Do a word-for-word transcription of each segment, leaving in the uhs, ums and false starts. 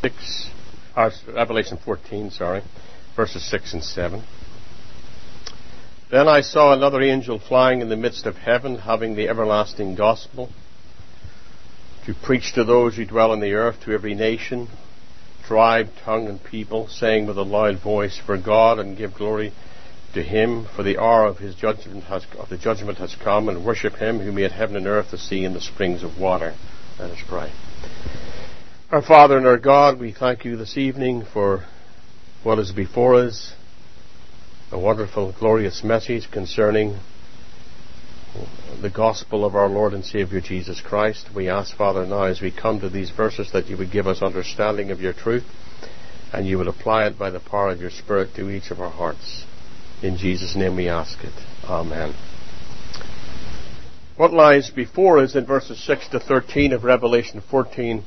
six, uh, Revelation fourteen, sorry, verses six and seven. Then I saw another angel flying in the midst of heaven, having the everlasting gospel, to preach to those who dwell on the earth, to every nation, tribe, tongue, and people, saying with a loud voice, For God, and give glory to Him, for the hour of His judgment has of the judgment has come, and worship Him who made heaven and earth, the sea, and the springs of water. Let us pray. Our Father and our God, we thank You this evening for what is before us, a wonderful, glorious message concerning the gospel of our Lord and Savior Jesus Christ. We ask, Father, now as we come to these verses, that You would give us understanding of Your truth, and You would apply it by the power of Your Spirit to each of our hearts. In Jesus' name we ask it. Amen. What lies before us in verses six to thirteen of Revelation fourteen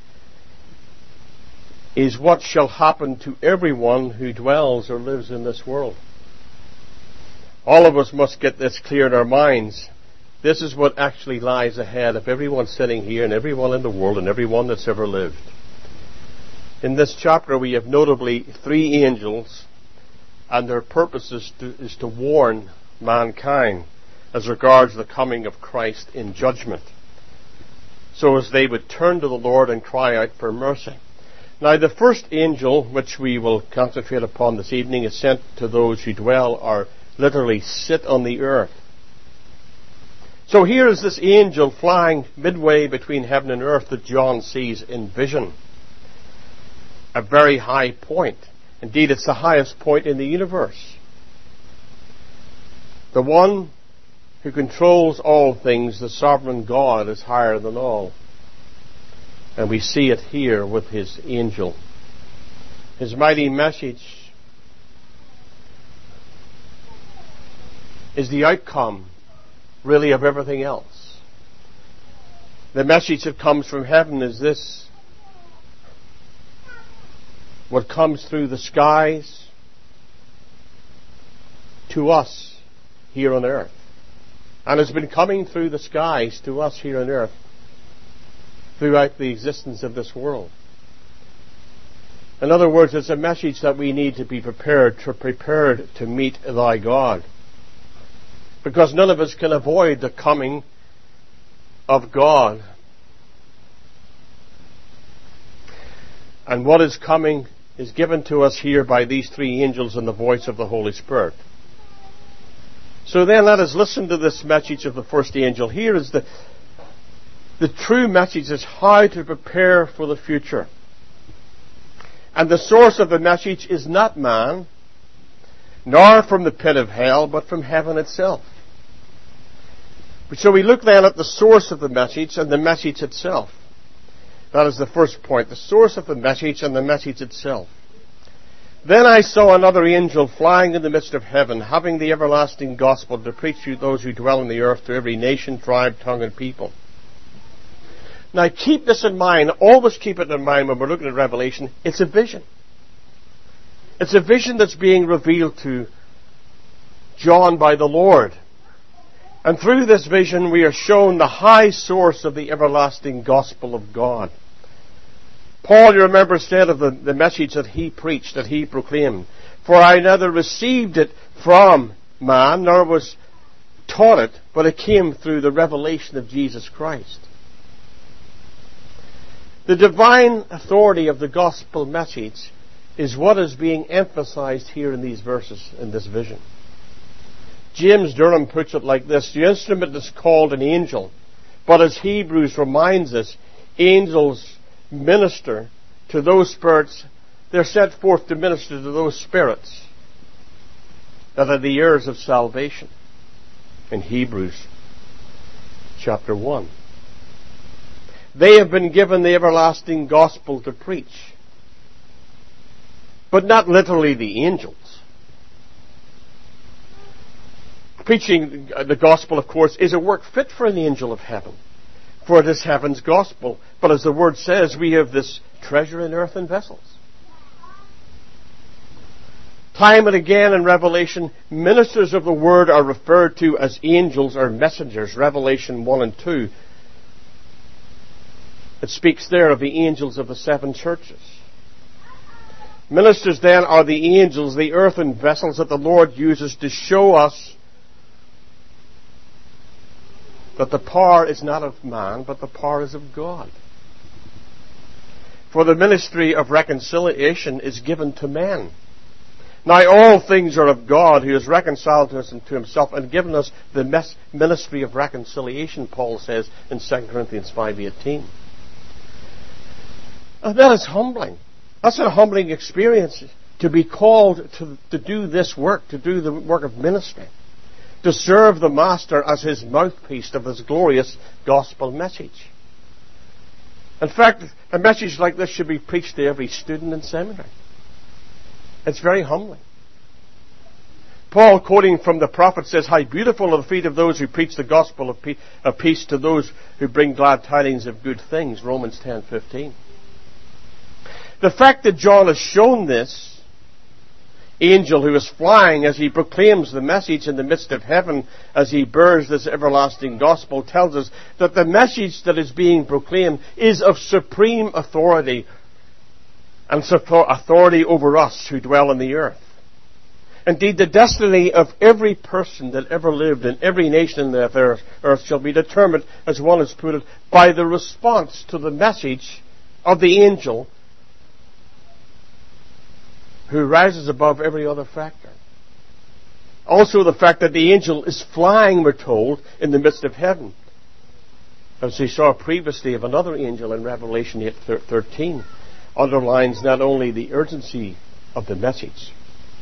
is what shall happen to everyone who dwells or lives in this world. All of us must get this clear in our minds. This is what actually lies ahead of everyone sitting here and everyone in the world and everyone that's ever lived. In this chapter we have notably three angels, and their purpose is to, is to warn mankind as regards the coming of Christ in judgment, so as they would turn to the Lord and cry out for mercy. Now the first angel, which we will concentrate upon this evening, is sent to those who dwell or literally sit on the earth. So here is this angel flying midway between heaven and earth that John sees in vision. A very high point. Indeed, it's the highest point in the universe. The one who controls all things, the sovereign God, is higher than all. And we see it here with His angel. His mighty message is the outcome, really, of everything else. The message that comes from heaven is this: what comes through the skies to us here on earth, and has been coming through the skies to us here on earth throughout the existence of this world. In other words, it's a message that we need to be prepared to prepared to meet thy God. Because none of us can avoid the coming of God. And what is coming is given to us here by these three angels in the voice of the Holy Spirit. So then let us listen to this message of the first angel. Here is the, the true message is how to prepare for the future. And the source of the message is not man, nor from the pit of hell, but from heaven itself. So we look then at the source of the message and the message itself. That is the first point, the source of the message and the message itself. Then I saw another angel flying in the midst of heaven, having the everlasting gospel to preach to those who dwell on the earth, to every nation, tribe, tongue, and people. Now keep this in mind, always keep it in mind when we're looking at Revelation. It's a vision. It's a vision that's being revealed to John by the Lord. And through this vision we are shown the high source of the everlasting gospel of God. Paul, you remember, said of the, the message that he preached, that he proclaimed, For I neither received it from man, nor was taught it, but it came through the revelation of Jesus Christ. The divine authority of the gospel message is what is being emphasized here in these verses, in this vision. James Durham puts it like this: the instrument is called an angel, but as Hebrews reminds us, angels minister to those spirits. They're sent forth to minister to those spirits that are the heirs of salvation. In Hebrews chapter one. They have been given the everlasting gospel to preach. But not literally the angels. Preaching the gospel, of course, is a work fit for an angel of heaven, for it is heaven's gospel. But as the word says, we have this treasure in earthen vessels. Time and again in Revelation, ministers of the word are referred to as angels or messengers. Revelation one and two. It speaks there of the angels of the seven churches. Ministers then are the angels, the earthen vessels that the Lord uses to show us that the power is not of man, but the power is of God. For the ministry of reconciliation is given to men. Now all things are of God, who has reconciled us to himself and given us the mes- ministry of reconciliation, Paul says in Second Corinthians five eighteen. And that is humbling. That's a humbling experience, to be called to, to do this work, to do the work of ministry, to serve the Master as his mouthpiece of his glorious gospel message. In fact, a message like this should be preached to every student in seminary. It's very humbling. Paul, quoting from the prophet, says, "How beautiful are the feet of those who preach the gospel of peace, of peace to those who bring glad tidings of good things." Romans ten fifteen. The fact that John has shown this angel who is flying as he proclaims the message in the midst of heaven, as he bears this everlasting gospel, tells us that the message that is being proclaimed is of supreme authority, and authority over us who dwell on the earth. Indeed, the destiny of every person that ever lived in every nation in the earth shall be determined, as one has put it, by the response to the message of the angel who rises above every other factor. Also the fact that the angel is flying, we're told, in the midst of heaven, as we saw previously of another angel in Revelation eight thirteen, underlines not only the urgency of the message,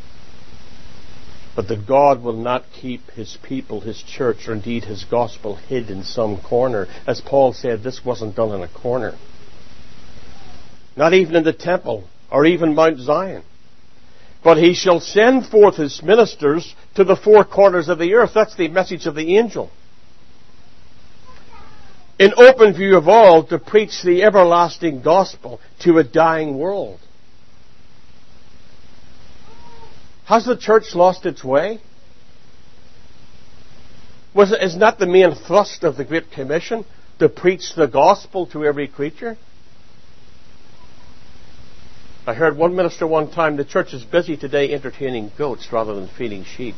but that God will not keep his people, his church, or indeed his gospel hid in some corner. As Paul said, this wasn't done in a corner. Not even in the temple, or even Mount Zion. But he shall send forth his ministers to the four corners of the earth. That's the message of the angel. In open view of all, to preach the everlasting gospel to a dying world. Has the church lost its way? Was it, isn't that the main thrust of the Great Commission, to preach the gospel to every creature? I heard one minister one time, the church is busy today entertaining goats rather than feeding sheep.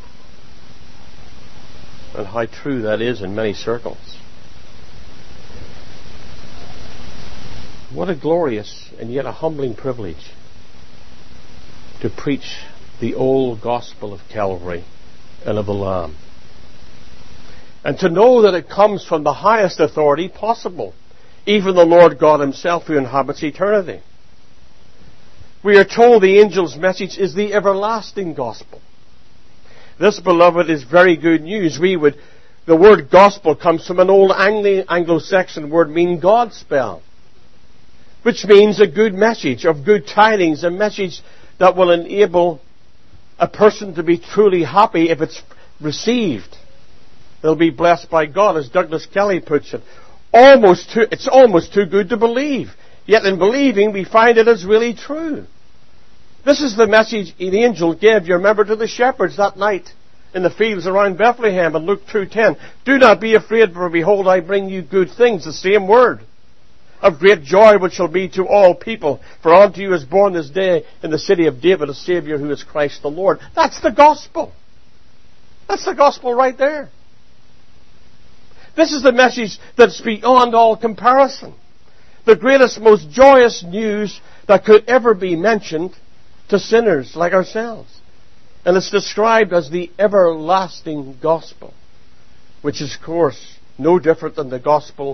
And how true that is in many circles. What a glorious and yet a humbling privilege to preach the old gospel of Calvary and of the Lamb. And to know that it comes from the highest authority possible, even the Lord God himself who inhabits eternity. We are told the angel's message is the everlasting gospel. This, beloved, is very good news. We would, the word gospel comes from an old Anglo-Saxon word meaning God spell, which means a good message of good tidings, a message that will enable a person to be truly happy if it's received. They'll be blessed by God, as Douglas Kelly puts it. Almost too, it's almost too good to believe. Yet in believing, we find it is really true. This is the message the angel gave, you remember, to the shepherds that night in the fields around Bethlehem in Luke two ten. "Do not be afraid, for behold, I bring you good things," the same word, "of great joy which shall be to all people. For unto you is born this day in the city of David a Saviour, who is Christ the Lord." That's the gospel. That's the gospel right there. This is the message that's beyond all comparison. The greatest, most joyous news that could ever be mentioned to sinners like ourselves. And it's described as the everlasting gospel, which is, of course, no different than the gospel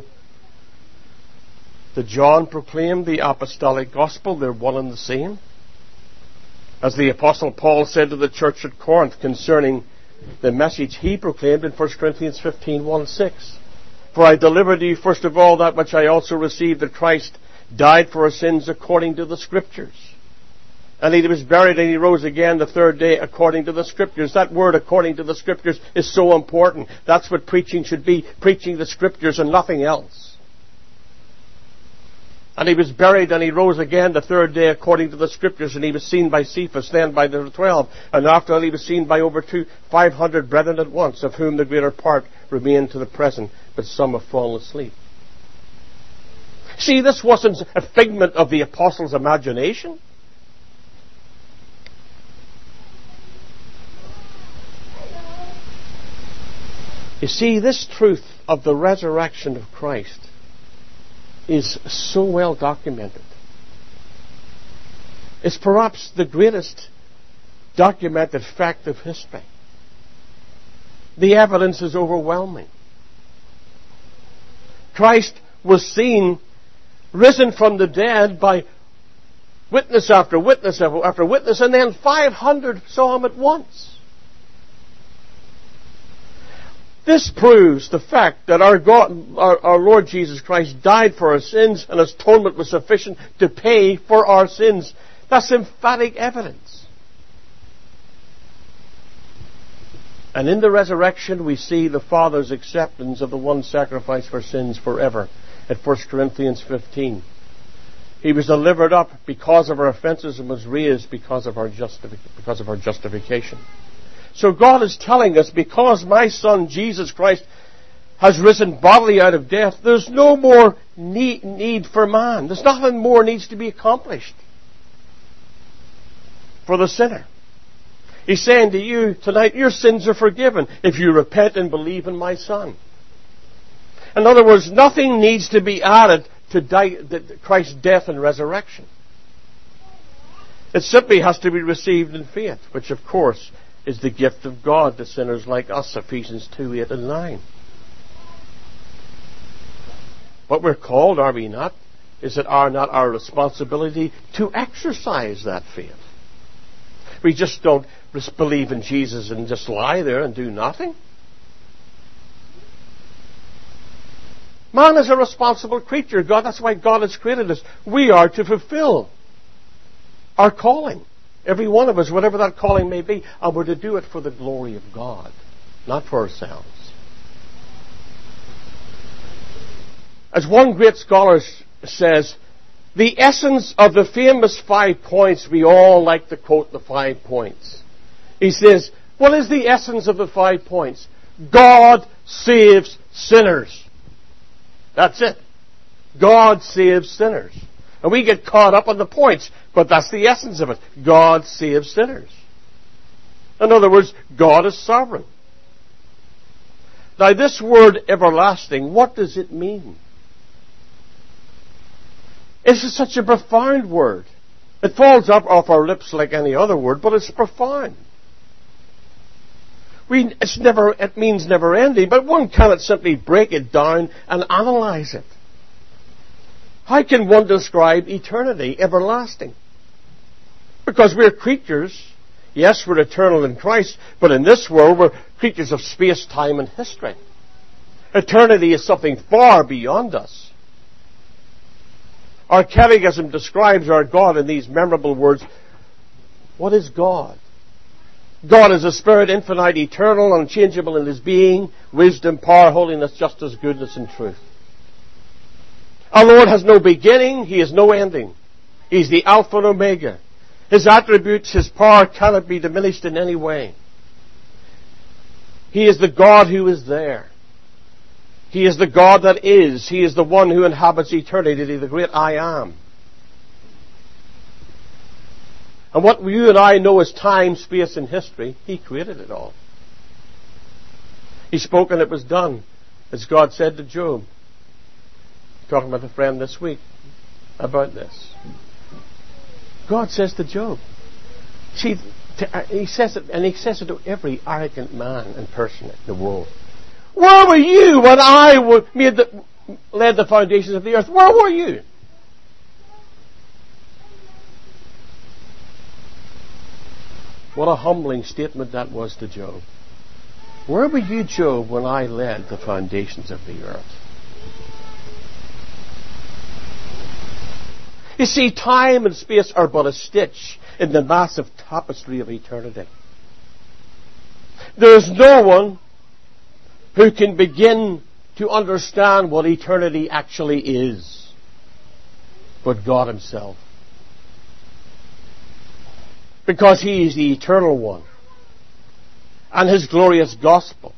that John proclaimed, the apostolic gospel. They're one and the same. As the Apostle Paul said to the church at Corinth concerning the message he proclaimed in First Corinthians fifteen, one to six. "For I delivered to you first of all that which I also received, that Christ died for our sins according to the Scriptures. And he was buried and he rose again the third day according to the Scriptures." That word, according to the Scriptures, is so important. That's what preaching should be, preaching the Scriptures and nothing else. "And he was buried and he rose again the third day according to the Scriptures, and he was seen by Cephas, then by the twelve. And after that he was seen by over two, five hundred brethren at once, of whom the greater part remain to the present, but some have fallen asleep." See, this wasn't a figment of the apostles' imagination. You see, this truth of the resurrection of Christ is so well documented. It's perhaps the greatest documented fact of history. The evidence is overwhelming. Christ was seen risen from the dead by witness after witness after witness, and then five hundred saw him at once. This proves the fact that our God, our, our Lord Jesus Christ died for our sins, and His atonement was sufficient to pay for our sins. That's emphatic evidence. And in the resurrection, we see the Father's acceptance of the one sacrifice for sins forever. At First Corinthians fifteen. He was delivered up because of our offenses and was raised because of our justific- because of our justification. So God is telling us, because my Son Jesus Christ has risen bodily out of death, there's no more need, need for man. There's nothing more needs to be accomplished for the sinner. He's saying to you tonight, your sins are forgiven if you repent and believe in my Son. In other words, nothing needs to be added to die, the, Christ's death and resurrection. It simply has to be received in faith, which of course is the gift of God to sinners like us, Ephesians two, eight and nine. What we're called, are we not? Is it our, not our responsibility to exercise that faith? We just don't just believe in Jesus and just lie there and do nothing. Man is a responsible creature. God, that's why God has created us. We are to fulfill our calling. Every one of us, whatever that calling may be. And we're to do it for the glory of God, not for ourselves. As one great scholar says, the essence of the famous five points, we all like to quote the five points. He says, what is the essence of the five points? God saves sinners. That's it. God saves sinners. And we get caught up on the points, but that's the essence of it. God saves sinners. In other words, God is sovereign. Now, this word everlasting, what does it mean? It's such a profound word. It falls up off our lips like any other word, but it's profound. We, it's never, it means never ending, but one cannot simply break it down and analyze it. How can one describe eternity, everlasting? Because we're creatures. Yes, we're eternal in Christ, but in this world we're creatures of space, time, and history. Eternity is something far beyond us. Our catechism describes our God in these memorable words. What is God? God is a spirit, infinite, eternal, unchangeable in His being, wisdom, power, holiness, justice, goodness, and truth. Our Lord has no beginning, He has no ending. He's the Alpha and Omega. His attributes, His power cannot be diminished in any way. He is the God who is there. He is the God that is. He is the one who inhabits eternity, the great I Am. And what you and I know as time, space, and history, He created it all. He spoke and it was done, as God said to Job. Talking with a friend this week about this. God says to Job, see, to, uh, he says it, and He says it to every arrogant man and person in the world. Where were you when I made the, laid the foundations of the earth? Where were you? What a humbling statement that was to Job. Where were you, Job, when I laid the foundations of the earth? You see, time and space are but a stitch in the massive tapestry of eternity. There is no one who can begin to understand what eternity actually is but God Himself. Because He is the eternal one. And His glorious gospel.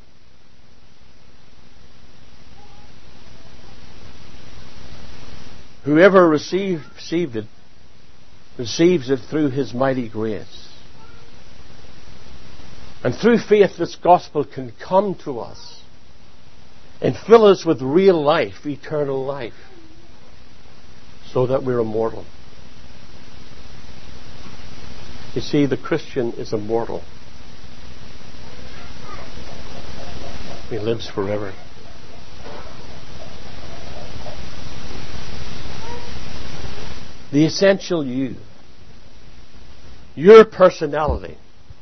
Whoever received, received it, receives it through His mighty grace. And through faith this gospel can come to us and fill us with real life, eternal life, so that we're immortal. You see, the Christian is immortal. He lives forever. The essential you, your personality,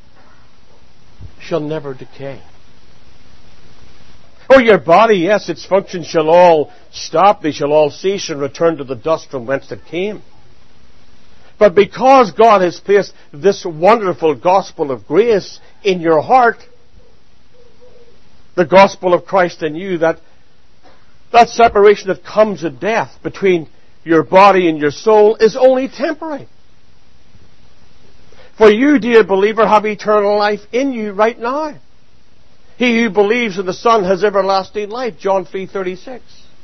shall never decay. Oh, your body, yes, its functions shall all stop, they shall all cease and return to the dust from whence it came. But because God has placed this wonderful gospel of grace in your heart, the gospel of Christ in you, that that separation that comes at death between your body and your soul is only temporary. For you, dear believer, have eternal life in you right now. He who believes in the Son has everlasting life, John three thirty-six.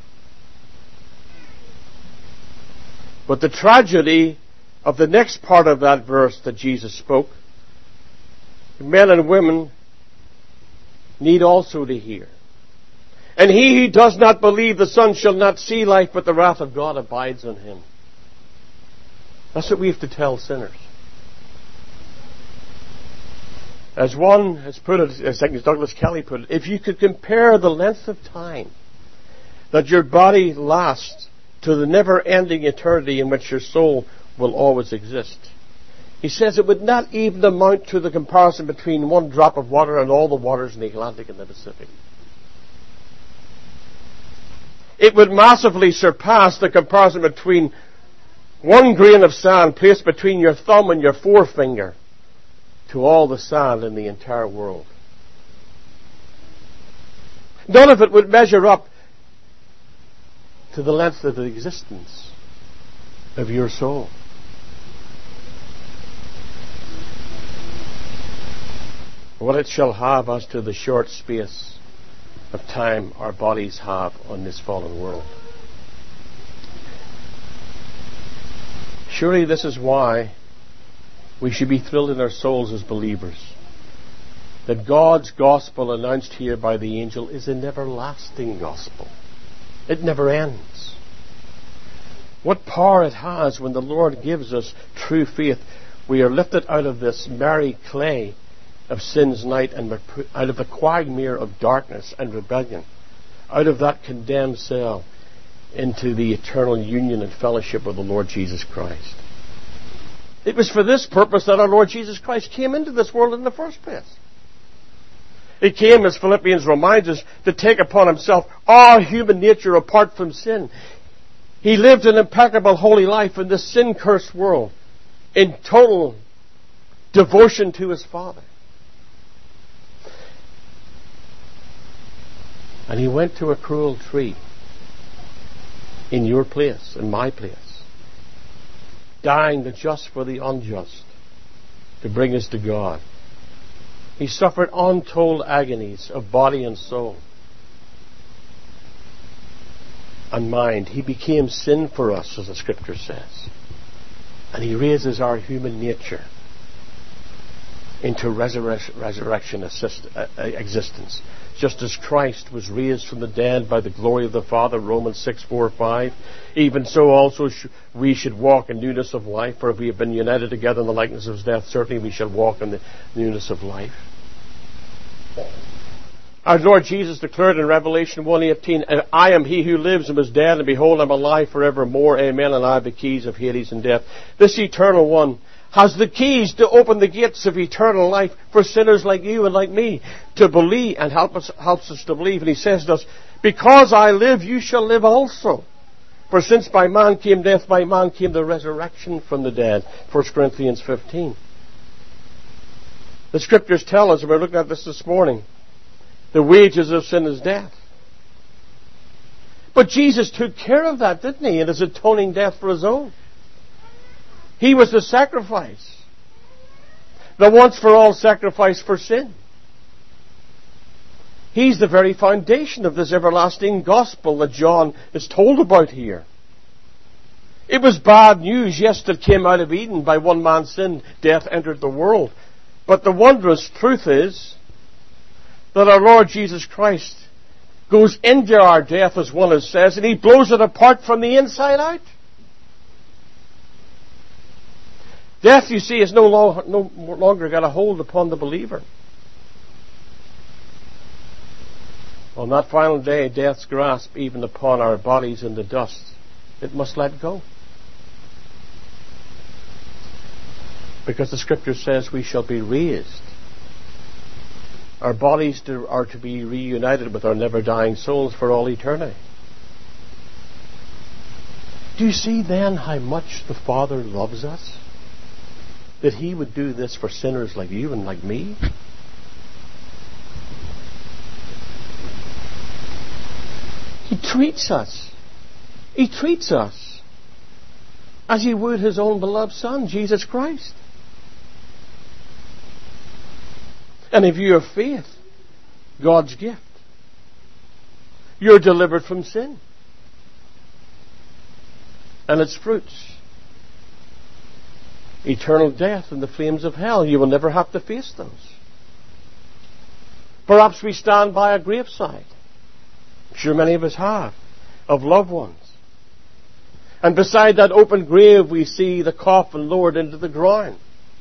But the tragedy of the next part of that verse that Jesus spoke, men and women need also to hear. And he who does not believe the Son shall not see life, but the wrath of God abides on him. That's what we have to tell sinners. As one has put it, as Douglas Kelly put it, if you could compare the length of time that your body lasts to the never-ending eternity in which your soul will always exist, he says it would not even amount to the comparison between one drop of water and all the waters in the Atlantic and the Pacific. It would massively surpass the comparison between one grain of sand placed between your thumb and your forefinger to all the sand in the entire world. None of it would measure up to the length of the existence of your soul. What it shall have as to the short space of time our bodies have on this fallen world. Surely this is why we should be thrilled in our souls as believers, that God's gospel announced here by the angel is an everlasting gospel. It never ends. What power it has when the Lord gives us true faith. We are lifted out of this merry clay of sin's night and out of the quagmire of darkness and rebellion, out of that condemned cell into the eternal union and fellowship with the Lord Jesus Christ. It was for this purpose that our Lord Jesus Christ came into this world in the first place. He came, as Philippians reminds us, to take upon himself our human nature apart from sin. He lived an impeccable holy life in this sin-cursed world in total devotion to his Father. And he went to a cruel tree in your place, in my place, dying the just for the unjust to bring us to God. He suffered untold agonies of body and soul and mind. He became sin for us, as the Scripture says. And he raises our human nature into resurrection, resurrection assist, uh, existence. Just as Christ was raised from the dead by the glory of the Father, Romans six, four, five, even so also sh- we should walk in newness of life, for if we have been united together in the likeness of his death, certainly we shall walk in the newness of life. Our Lord Jesus declared in Revelation one eighteen, I am he who lives and was dead, and behold, I am alive forevermore. Amen. And I have the keys of Hades and death. This eternal one has the keys to open the gates of eternal life for sinners like you and like me to believe, and help us, helps us to believe. And he says to us, because I live, you shall live also. For since by man came death, by man came the resurrection from the dead. First Corinthians fifteen. The Scriptures tell us, and we're looking at this this morning, the wages of sin is death. But Jesus took care of that, didn't he, in his atoning death for his own. He was the sacrifice, the once-for-all sacrifice for sin. He's the very foundation of this everlasting gospel that John is told about here. It was bad news, yes, that came out of Eden. By one man's sin, death entered the world. But the wondrous truth is that our Lord Jesus Christ goes into our death, as one has says, and he blows it apart from the inside out. Death, you see, is no, lo- no longer got a hold upon the believer. On that final day, death's grasp even upon our bodies in the dust, it must let go. Because the Scripture says we shall be raised. Our bodies to, are to be reunited with our never-dying souls for all eternity. Do you see then how much the Father loves us? That He would do this for sinners like you and like me? He treats us. He treats us as He would His own beloved Son, Jesus Christ. And if you have faith, God's gift, you're delivered from sin and its fruits. Eternal death and the flames of hell. You will never have to face those. Perhaps we stand by a graveside. I'm sure many of us have, of loved ones. And beside that open grave we see the coffin lowered into the ground.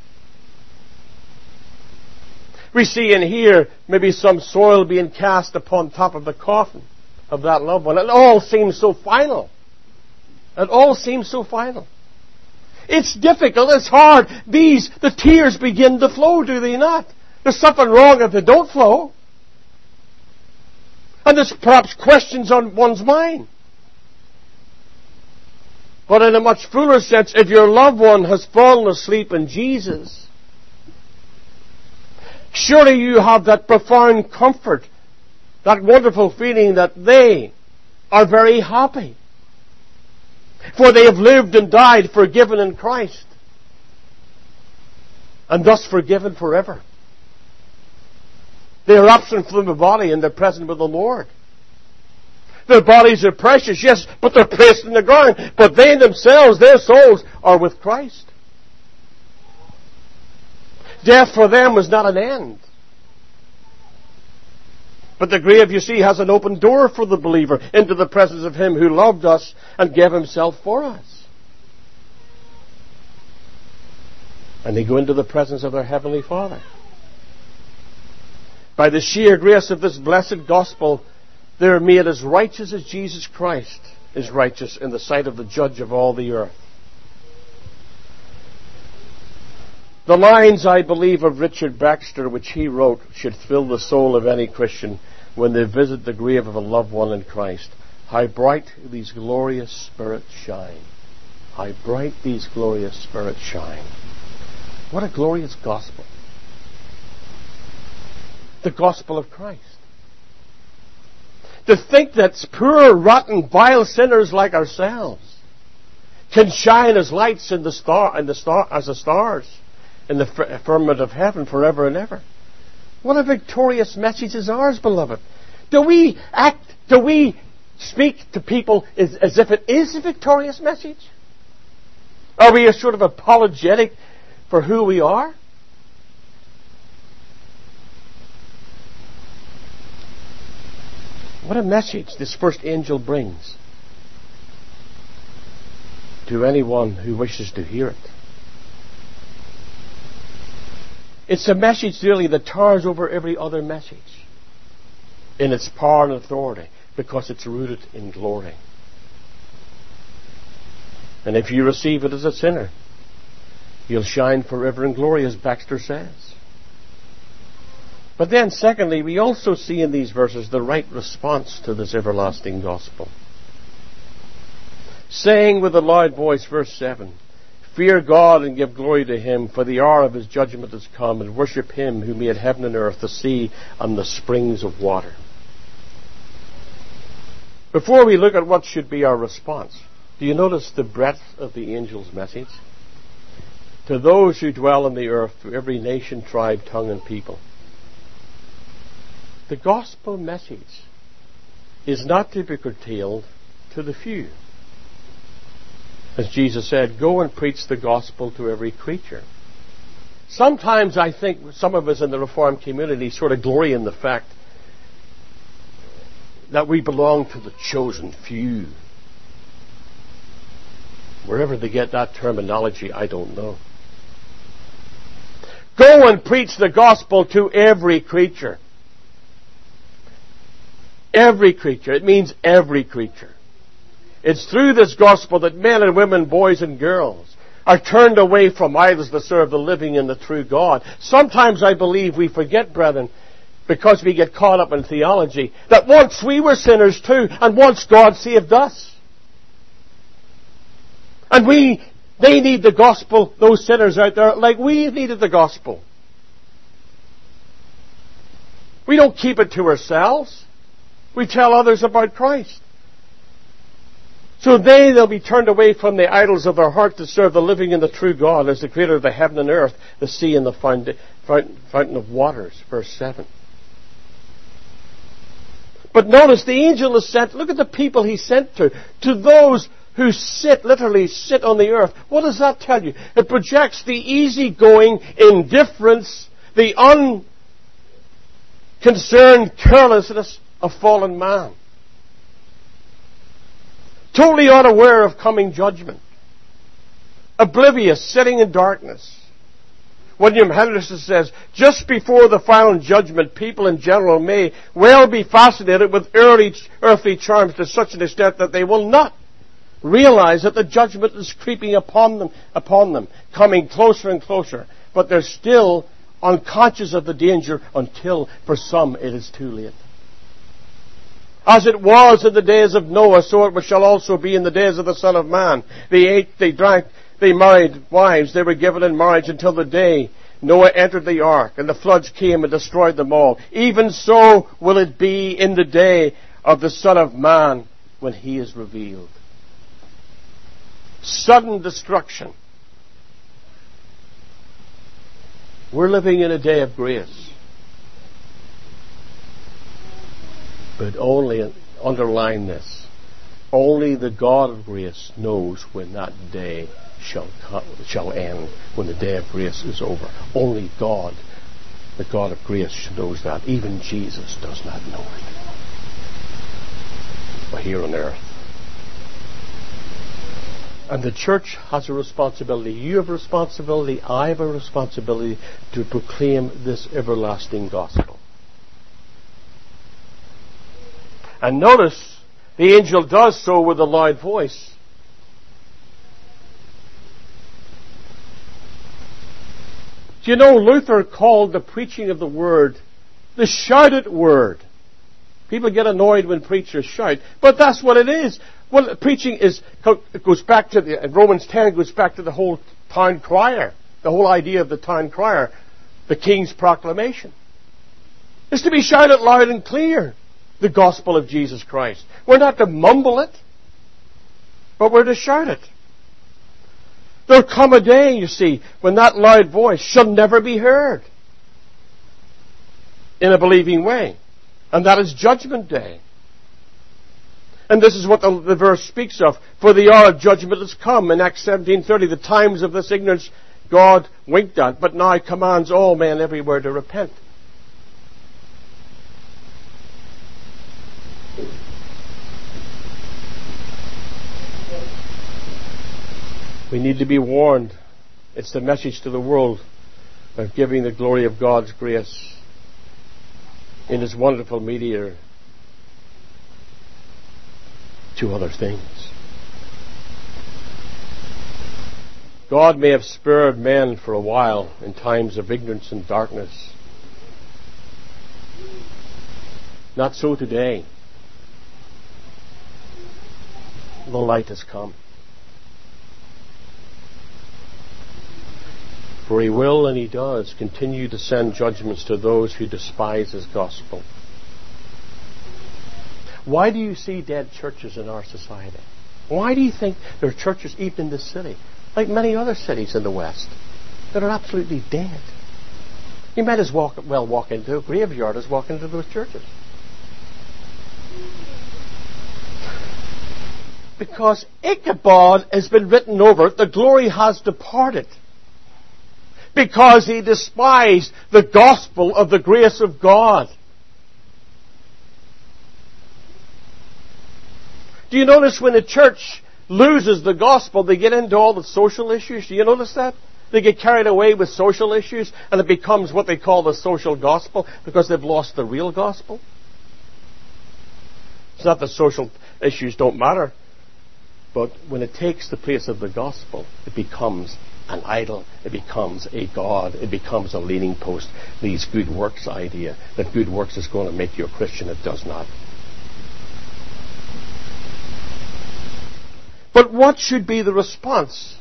We see and hear maybe some soil being cast upon top of the coffin of that loved one. It all seems so final. It all seems so final. It's difficult, it's hard. These, the tears begin to flow, do they not? There's something wrong if they don't flow. And there's perhaps questions on one's mind. But in a much fuller sense, if your loved one has fallen asleep in Jesus, surely you have that profound comfort, that wonderful feeling that they are very happy. For they have lived and died forgiven in Christ, and thus forgiven forever. They are absent from the body and they're present with the Lord. Their bodies are precious, yes, but they're placed in the ground. But they themselves, their souls, are with Christ. Death for them was not an end. But the grave, you see, has an open door for the believer into the presence of Him who loved us and gave Himself for us. And they go into the presence of their Heavenly Father. By the sheer grace of this blessed gospel, they are made as righteous as Jesus Christ is righteous in the sight of the Judge of all the earth. The lines, I believe, of Richard Baxter, which he wrote, should thrill the soul of any Christian when they visit the grave of a loved one in Christ. How bright these glorious spirits shine. How bright these glorious spirits shine. What a glorious gospel. The gospel of Christ. To think that poor, rotten, vile sinners like ourselves can shine as lights in the star, in the star, as the stars in the firmament of heaven forever and ever. What a victorious message is ours, beloved. Do we act, do we speak to people as, as if it is a victorious message? Are we a sort of apologetic for who we are? What a message this first angel brings to anyone who wishes to hear it. It's a message really that towers over every other message in its power and authority because it's rooted in glory. And if you receive it as a sinner, you'll shine forever in glory, as Baxter says. But then, secondly, we also see in these verses the right response to this everlasting gospel. Saying with a loud voice, verse seven, "Fear God and give glory to Him, for the hour of His judgment has come, and worship Him who made heaven and earth, the sea, and the springs of water." Before we look at what should be our response, do you notice the breadth of the angel's message? To those who dwell on the earth, to every nation, tribe, tongue, and people. The gospel message is not to be curtailed to the few. As Jesus said, go and preach the gospel to every creature. Sometimes I think some of us in the Reformed community sort of glory in the fact that we belong to the chosen few. Wherever they get that terminology, I don't know. Go and preach the gospel to every creature. Every creature. It means every creature. It's through this gospel that men and women, boys and girls, are turned away from idols to serve the living and the true God. Sometimes I believe we forget, brethren, because we get caught up in theology, that once we were sinners too, and once God saved us. And we, they need the gospel, those sinners out there, like we needed the gospel. We don't keep it to ourselves. We tell others about Christ. So they, they'll be turned away from the idols of their heart to serve the living and the true God as the creator of the heaven and earth, the sea and the fountain of waters. Verse seven. But notice the angel is sent, look at the people he sent to, to those who sit, literally sit on the earth. What does that tell you? It projects the easygoing indifference, the unconcerned carelessness of fallen man. Totally unaware of coming judgment. Oblivious, sitting in darkness. William Henderson says, just before the final judgment, people in general may well be fascinated with early earthly charms to such an extent that they will not realize that the judgment is creeping upon them, upon them, coming closer and closer. But they're still unconscious of the danger until, for some, it is too late. As it was in the days of Noah, so it shall also be in the days of the Son of Man. They ate, they drank, they married wives, they were given in marriage until the day Noah entered the ark, and the floods came and destroyed them all. Even so will it be in the day of the Son of Man when he is revealed. Sudden destruction. We're living in a day of grace. But only, underline this, only the God of grace knows when that day shall come, shall end, when the day of grace is over. Only God, the God of grace, knows that. Even Jesus does not know it. But here on earth. And the church has a responsibility. You have a responsibility. I have a responsibility to proclaim this everlasting gospel. And notice, the angel does so with a loud voice. Do you know, Luther called the preaching of the word the shouted word. People get annoyed when preachers shout, but that's what it is. Well, preaching is, it goes back to the, Romans ten goes back to the whole town crier, the whole idea of the town crier, the king's proclamation. It's to be shouted loud and clear, the gospel of Jesus Christ. We're not to mumble it, but we're to shout it. There'll come a day, you see, when that loud voice shall never be heard in a believing way. And that is Judgment Day. And this is what the, the verse speaks of. For the hour of judgment has come. In Acts seventeen thirty, the times of this ignorance God winked at, but now commands all men everywhere to repent. We need to be warned. It's the message to the world of giving the glory of God's grace in His wonderful mediator to other things. God may have spared men for a while in times of ignorance and darkness. Not so today. The light has come. For He will, and He does, continue to send judgments to those who despise His gospel. Why do you see dead churches in our society? Why do you think there are churches even in this city, like many other cities in the West, that are absolutely dead? You might as walk, well walk into a graveyard as walk into those churches. Because Ichabod has been written over it, the glory has departed. Because he despised the gospel of the grace of God. Do you notice when the church loses the gospel, they get into all the social issues? Do you notice that? They get carried away with social issues, and it becomes what they call the social gospel because they've lost the real gospel. It's not that social issues don't matter, but when it takes the place of the gospel, it becomes an idol, it becomes a god, it becomes a leaning post. These good works idea, that good works is going to make you a Christian, it does not. But what should be the response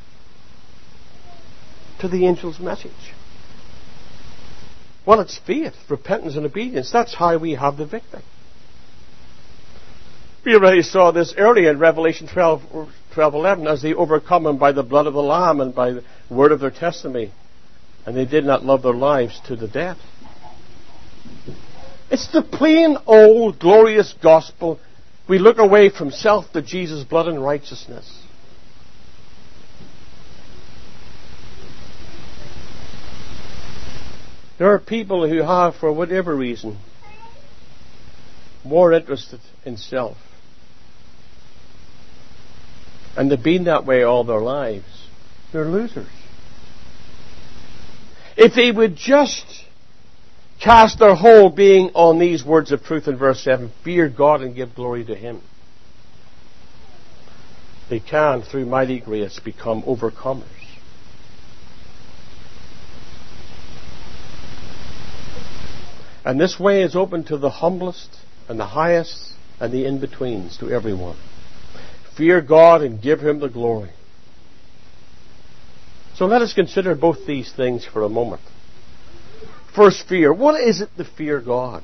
to the angel's message? Well, it's faith, repentance and obedience. That's how we have the victory. We already saw this earlier in Revelation twelve, twelve eleven, as they overcome him by the blood of the Lamb and by the word of their testimony, and they did not love their lives to the death. It's the plain old glorious gospel. We look away from self to Jesus' blood and righteousness. There are people who have, for whatever reason, more interested in self. And they've been that way all their lives. They're losers. If they would just cast their whole being on these words of truth in verse seven, fear God and give glory to Him, they can, through mighty grace, become overcomers. And this way is open to the humblest and the highest and the in-betweens, to everyone. Fear God and give Him the glory. So let us consider both these things for a moment. First, fear. What is it to fear God?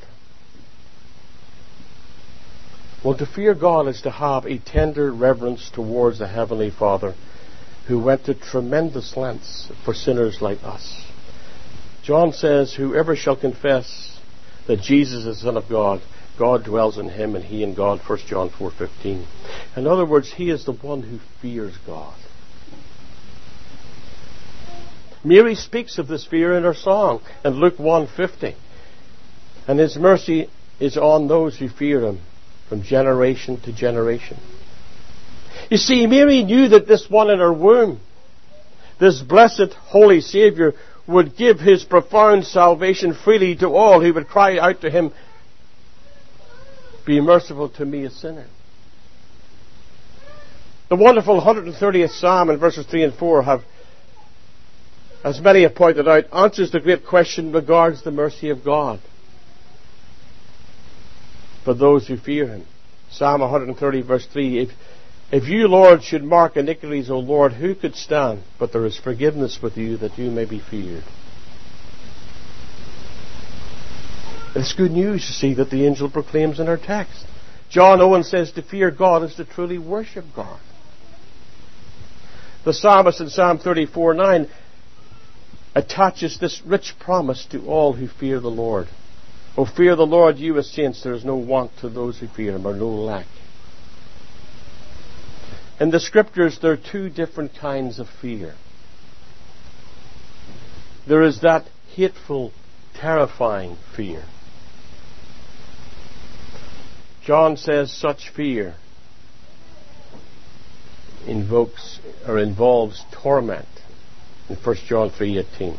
Well, to fear God is to have a tender reverence towards the Heavenly Father who went to tremendous lengths for sinners like us. John says, whoever shall confess that Jesus is the Son of God, God dwells in him and he in God, First John four fifteen. In other words, he is the one who fears God. Mary speaks of this fear in her song in Luke one fifty. And His mercy is on those who fear Him from generation to generation. You see, Mary knew that this one in her womb, this blessed holy Saviour, would give His profound salvation freely to all who would cry out to Him, be merciful to me, a sinner. The wonderful one hundred thirtieth Psalm in verses three and four have, as many have pointed out, answers the great question regards the mercy of God for those who fear Him. Psalm one hundred thirty verse three, if, if you, Lord, should mark iniquities, O Lord, who could stand? But there is forgiveness with you that you may be feared. It's good news to see that the angel proclaims in our text. John Owen says to fear God is to truly worship God. The psalmist in Psalm thirty-four nine attaches this rich promise to all who fear the Lord. O fear the Lord, you as saints, there is no want to those who fear Him, or no lack. In the Scriptures there are two different kinds of fear. There is that hateful, terrifying fear. John says such fear invokes or involves torment in First John three eighteen.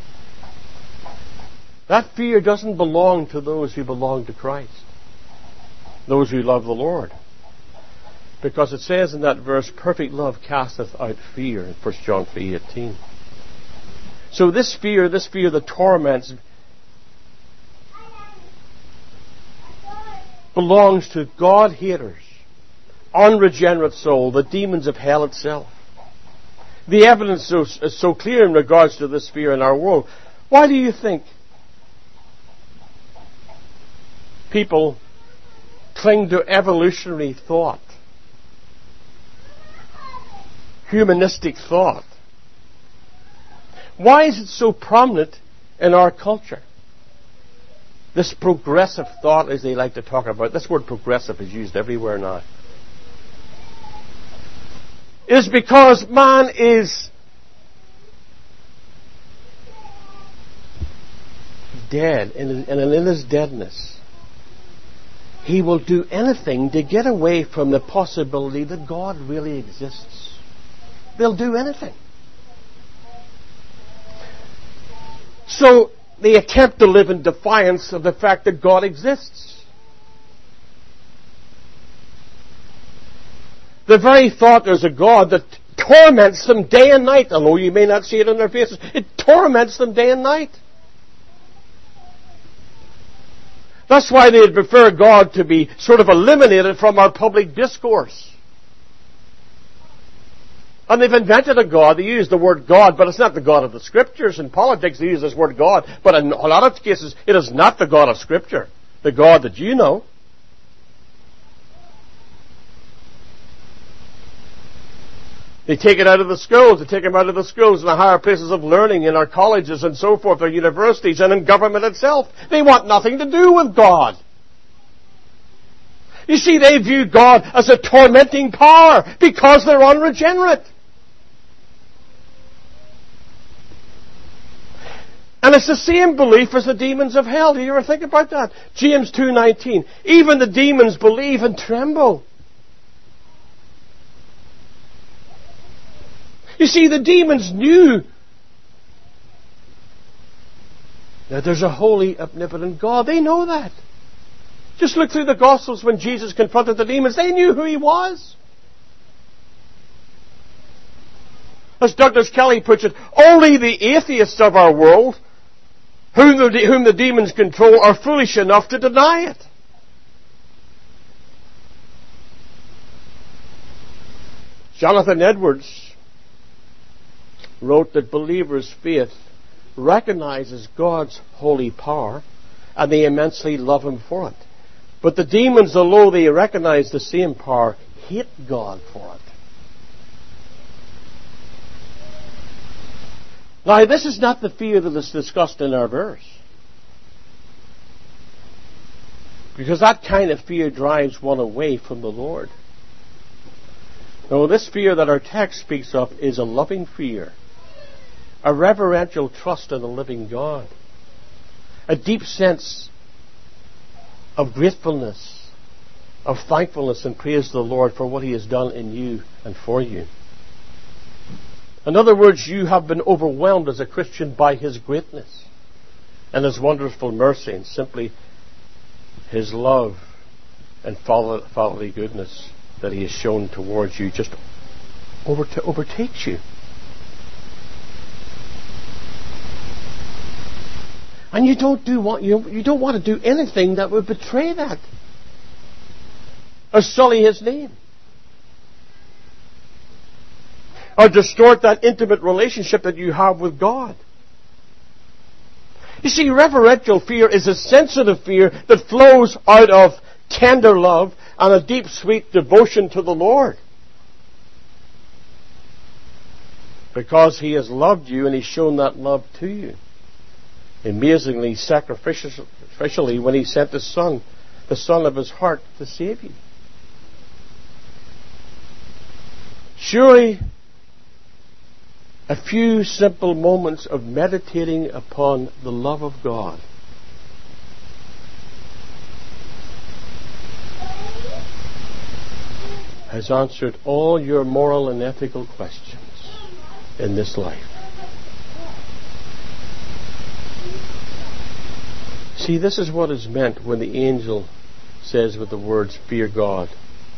That fear doesn't belong to those who belong to Christ, those who love the Lord. Because it says in that verse, perfect love casteth out fear in First John three eighteen. So this fear, this fear that torments, belongs to God-haters, unregenerate soul, the demons of hell itself. The evidence is so clear in regards to this fear in our world. Why do you think people cling to evolutionary thought, humanistic thought? Why is it so prominent in our culture? This progressive thought, as they like to talk about. This word progressive is used everywhere now. It is because man is dead, and in his deadness, he will do anything to get away from the possibility that God really exists. They'll do anything. So they attempt to live in defiance of the fact that God exists. The very thought there's a God that torments them day and night, although you may not see it on their faces, it torments them day and night. That's why they'd prefer God to be sort of eliminated from our public discourse. And they've invented a God. They use the word God, but it's not the God of the Scriptures. In politics, they use this word God, but in a lot of cases, it is not the God of Scripture. The God that you know. They take it out of the schools. They take them out of the schools and the higher places of learning in our colleges and so forth, our universities, and in government itself. They want nothing to do with God. You see, they view God as a tormenting power because they're unregenerate. And it's the same belief as the demons of hell. Do you ever think about that? James two nineteen. Even the demons believe and tremble. You see, the demons knew that there's a holy, omnipotent God. They know that. Just look through the Gospels when Jesus confronted the demons. They knew who He was. As Douglas Kelly puts it, only the atheists of our world, whom the, whom the demons control, are foolish enough to deny it. Jonathan Edwards wrote that believers' faith recognizes God's holy power and they immensely love Him for it. But the demons, although they recognize the same power, hate God for it. Now, this is not the fear that is discussed in our verse. Because that kind of fear drives one away from the Lord. No, this fear that our text speaks of is a loving fear, a reverential trust in the living God, a deep sense of gratefulness, of thankfulness and praise to the Lord for what He has done in you and for you. In other words, you have been overwhelmed as a Christian by His greatness and His wonderful mercy and simply His love and fatherly goodness that He has shown towards you just over to overtakes you. And you don't do what you you don't want to do anything that would betray that or sully His name or distort that intimate relationship that you have with God. You see, reverential fear is a sensitive fear that flows out of tender love and a deep, sweet devotion to the Lord. Because He has loved you and He's shown that love to you. Amazingly, sacrificially, when He sent His Son, the Son of His heart, to save you. Surely, a few simple moments of meditating upon the love of God has answered all your moral and ethical questions in this life. See, this is what is meant when the angel says with the words, fear God.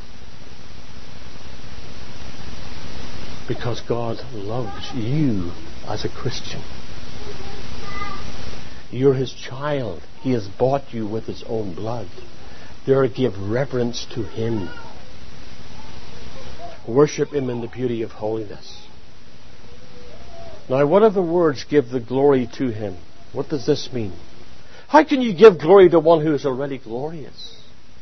Because God loves you as a Christian. You're His child. He has bought you with His own blood. There, give reverence to Him. Worship Him in the beauty of holiness. Now, what are the words, give the glory to Him? What does this mean? How can you give glory to one who is already glorious?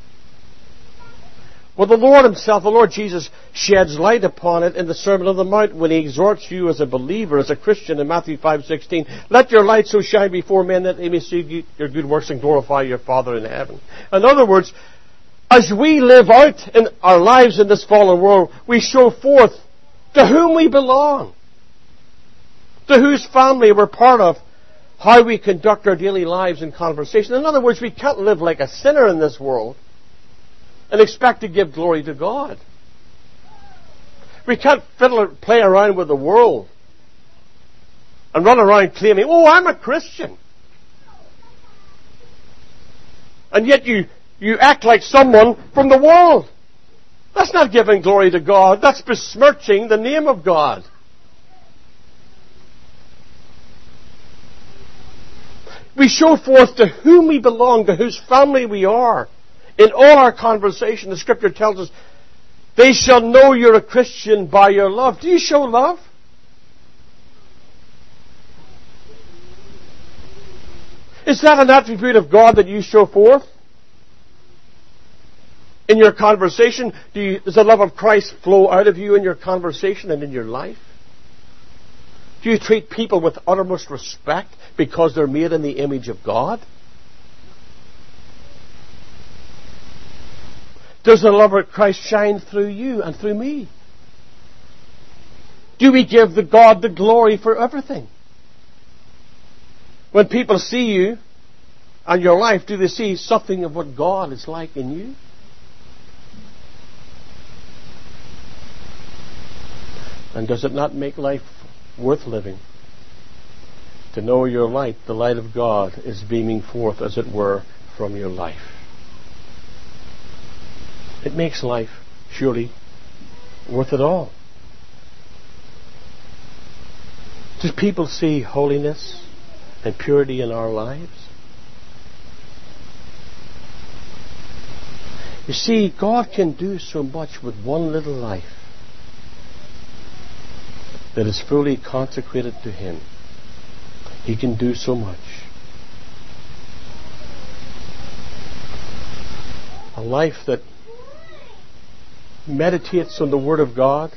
Well, the Lord Himself, the Lord Jesus, sheds light upon it in the Sermon on the Mount when He exhorts you as a believer, as a Christian in Matthew five sixteen. Let your light so shine before men that they may see your good works and glorify your Father in heaven. In other words, as we live out in our lives in this fallen world, we show forth to whom we belong, to whose family we're part of, how we conduct our daily lives and conversation. In other words, we can't live like a sinner in this world. and expect to give glory to God. We can't fiddle, play around with the world and run around claiming, oh, I'm a Christian. And yet you, you act like someone from the world. That's not giving glory to God. That's besmirching the name of God. We show forth to whom we belong, to whose family we are. In all our conversation, the Scripture tells us, they shall know you're a Christian by your love. Do you show love? Is that an attribute of God that you show forth? In your conversation, do you, does the love of Christ flow out of you in your conversation and in your life? Do you treat people with uttermost respect because they're made in the image of God? Does the love of Christ shine through you and through me? Do we give the God the glory for everything? When people see you and your life, do they see something of what God is like in you? And does it not make life worth living to know your light, the light of God, is beaming forth, as it were, from your life? It makes life, surely, worth it all. Do people see holiness and purity in our lives? You see, God can do so much with one little life that is fully consecrated to Him. He can do so much. A life that meditates on the Word of God,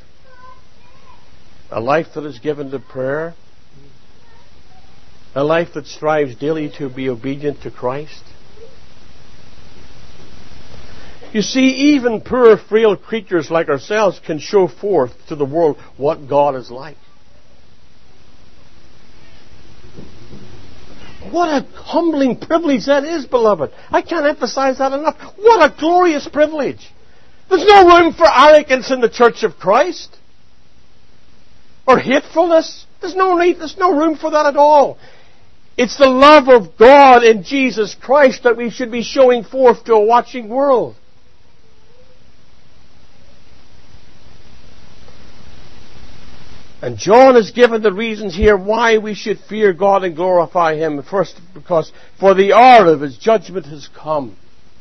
a life that is given to prayer, a life that strives daily to be obedient to Christ. You see, even poor, frail creatures like ourselves can show forth to the world what God is like. What a humbling privilege that is, beloved. I can't emphasize that enough. What a glorious privilege. There's no room for arrogance in the Church of Christ. Or hatefulness. There's no need, there's no room for that at all. It's the love of God in Jesus Christ that we should be showing forth to a watching world. And John is given the reasons here why we should fear God and glorify Him. First, because for the hour of His judgment has come.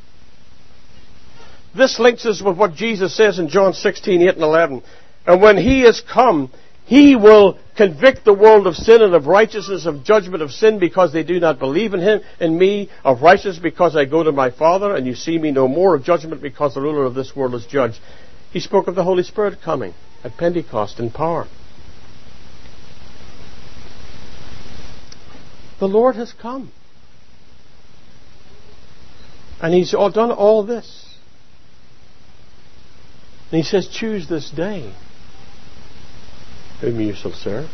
This links us with what Jesus says in John sixteen, eight and eleven. And when He is come, He will convict the world of sin and of righteousness, of judgment of sin because they do not believe in Him, in me, of righteousness because I go to my Father and you see me no more, of judgment because the ruler of this world is judged. He spoke of the Holy Spirit coming at Pentecost in power. The Lord has come. And He's all done all this. And He says, choose this day whom you shall serve.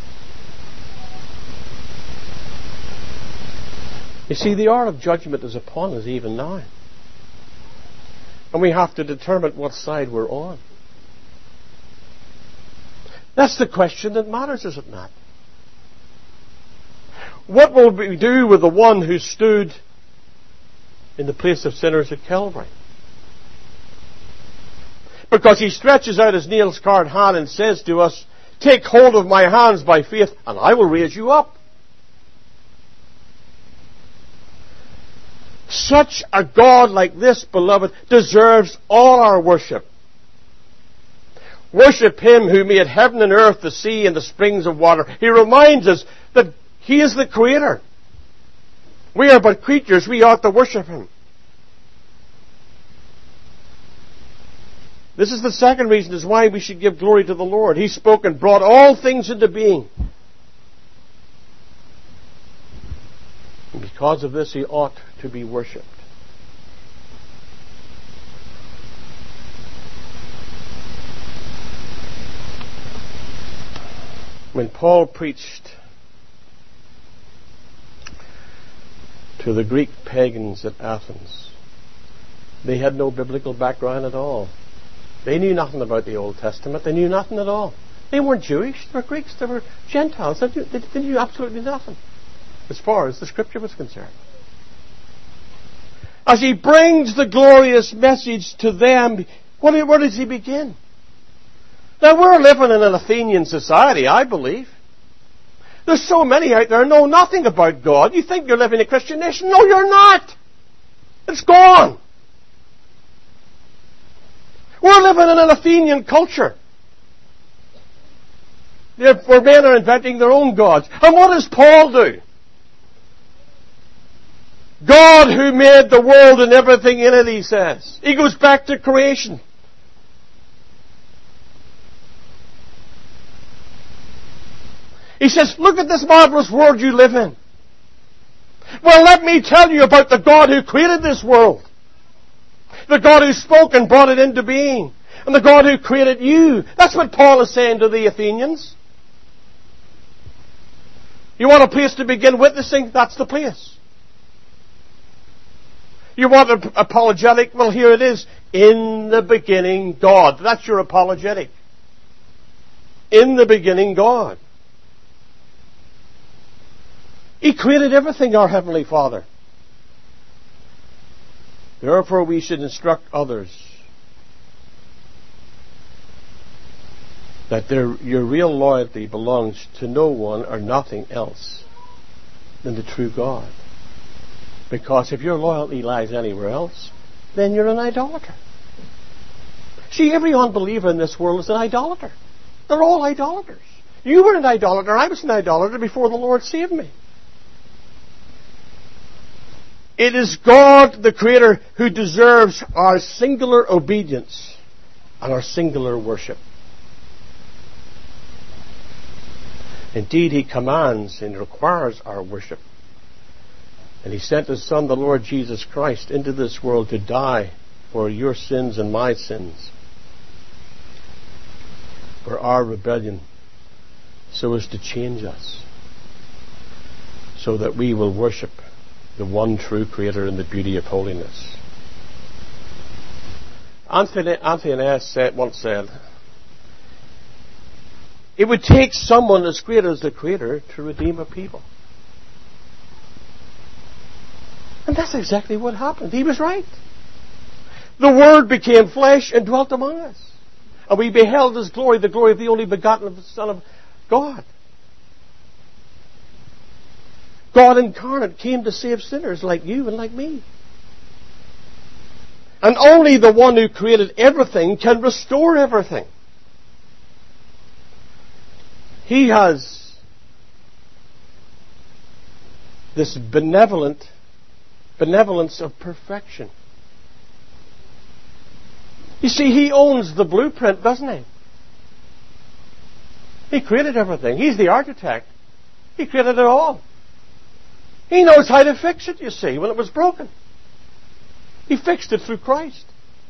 You see, the hour of judgment is upon us even now. And we have to determine what side we're on. That's the question that matters, is it not? What will we do with the one who stood in the place of sinners at Calvary? Because He stretches out His nail-scarred hand and says to us, take hold of my hands by faith and I will raise you up. Such a God like this, beloved, deserves all our worship. Worship Him who made heaven and earth, the sea and the springs of water. He reminds us that He is the Creator. We are but creatures. We ought to worship Him. This is the second reason is why we should give glory to the Lord. He spoke and brought all things into being. And because of this, He ought to be worshipped. When Paul preached to the Greek pagans at Athens, They had no biblical background at all. They knew nothing about the Old Testament. They knew nothing at all. They weren't Jewish. They were Greeks. They were Gentiles. They knew, they knew absolutely nothing as far as the Scripture was concerned. As he brings the glorious message to them, what, where does he begin? Now, we're living in an Athenian society, I believe. There's so many out there who know nothing about God. You think you're living in a Christian nation? No, you're not. It's gone. We're living in an Athenian culture, where men are inventing their own gods. And what does Paul do? God who made the world and everything in it, he says. He goes back to creation. He says, look at this marvelous world you live in. Well, let me tell you about the God who created this world. The God who spoke and brought it into being. And the God who created you. That's what Paul is saying to the Athenians. You want a place to begin witnessing? That's the place. You want an apologetic? Well, here it is. In the beginning, God. That's your apologetic. In the beginning, God. He created everything, our Heavenly Father. Therefore, we should instruct others that their, your real loyalty belongs to no one or nothing else than the true God. Because if your loyalty lies anywhere else, then you're an idolater. See, every unbeliever in this world is an idolater. They're all idolaters. You were an idolater. I was an idolater before the Lord saved me. It is God, the Creator, who deserves our singular obedience and our singular worship. Indeed, He commands and requires our worship. And He sent His Son, the Lord Jesus Christ, into this world to die for your sins and my sins, for our rebellion, so as to change us, so that we will worship the one true Creator in the beauty of holiness. Anthony, Anthony Ness said, once said, it would take someone as great as the Creator to redeem a people. And that's exactly what happened. He was right. The Word became flesh and dwelt among us. And we beheld His glory, the glory of the only begotten of the Son of God. God incarnate came to save sinners like you and like me. And only the one who created everything can restore everything. He has this benevolent benevolence of perfection. You see, He owns the blueprint, doesn't He? He created everything. He's the architect. He created it all. He knows how to fix it, you see, when it was broken. He fixed it through Christ.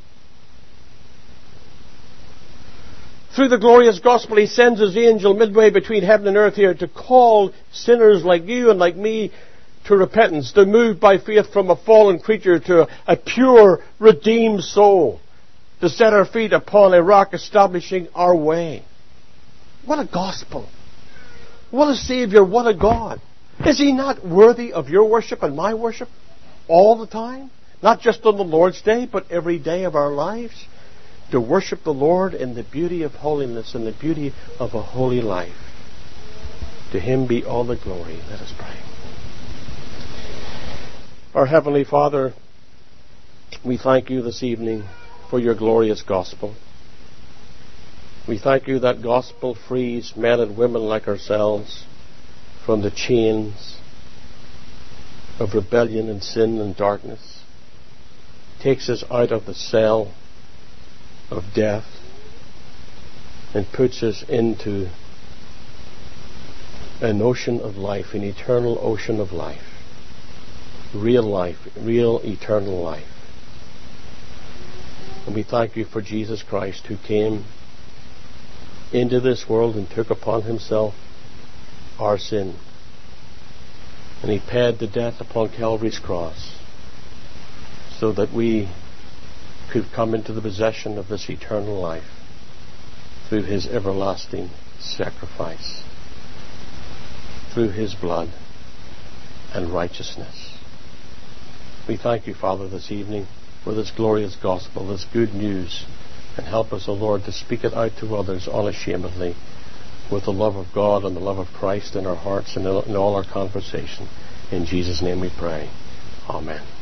Through the glorious gospel, He sends His angel midway between heaven and earth here to call sinners like you and like me to repentance, to move by faith from a fallen creature to a pure, redeemed soul, to set our feet upon a rock establishing our way. What a gospel. What a Savior. What a God. Is He not worthy of your worship and my worship all the time? Not just on the Lord's Day, but every day of our lives? To worship the Lord in the beauty of holiness and the beauty of a holy life. To Him be all the glory. Let us pray. Our Heavenly Father, we thank You this evening for Your glorious gospel. We thank You that gospel frees men and women like ourselves from the chains of rebellion and sin and darkness. Takes us out of the cell of death and puts us into an ocean of life, an eternal ocean of life. Real life, real eternal life. And we thank You for Jesus Christ, who came into this world and took upon Himself our sin. And He paid the death upon Calvary's cross so that we could come into the possession of this eternal life through his everlasting sacrifice, through his blood and righteousness. We thank you, Father, this evening for this glorious gospel, this good news, and help us, O Lord, to speak it out to others unashamedly with the love of God and the love of Christ in our hearts and in all our conversation. In Jesus' name we pray. Amen.